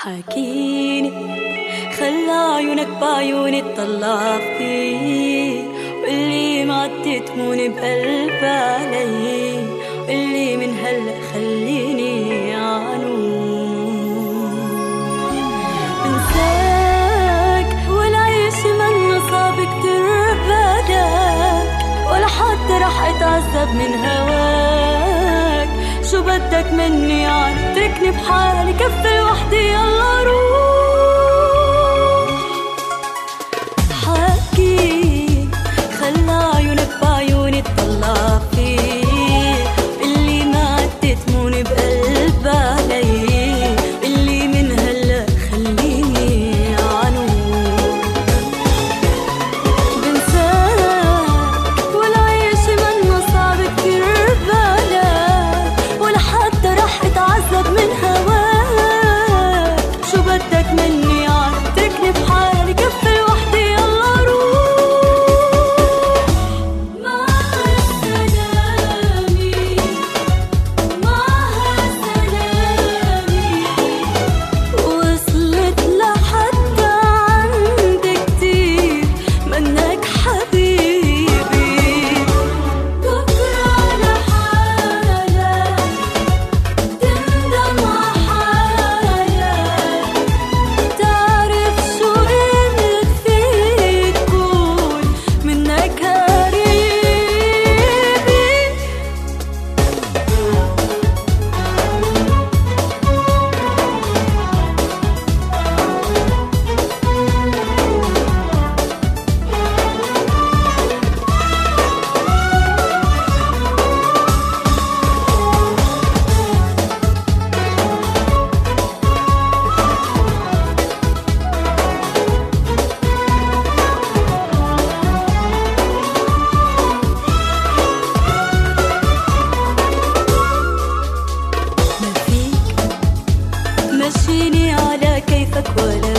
حكيني خلى عيونك بعيوني تطلع فيه، واللي معدي تمون بقلب علي، واللي من هلأ خليني عنون. بنساك والعيش منا صعب كتير بدك، ولا حد رح اتعذب من هواك. شو بدك مني يعني اتركني بحالي كفي وحدي يلا روح. حكي خلى عيونك بعيوني تطلع فيه، اللي ما عدت تموني بقلب علي، اللي من هلا خليني عنون. بنساك والعيش منا صعب كتير ببالك، ولا حتى رح اتعذب من هواك. شو بدك مني يعني اتركني بحالي كفي وحدي يلا روح. مع سلامي مع سلامي، وصلت لحتى عندي كتير منك حبيبي. بكرة لحالك تندم عحالك، تعرف شو قيمة فيك كون منك قريبي. ما فيك مشيني على كيفك ولا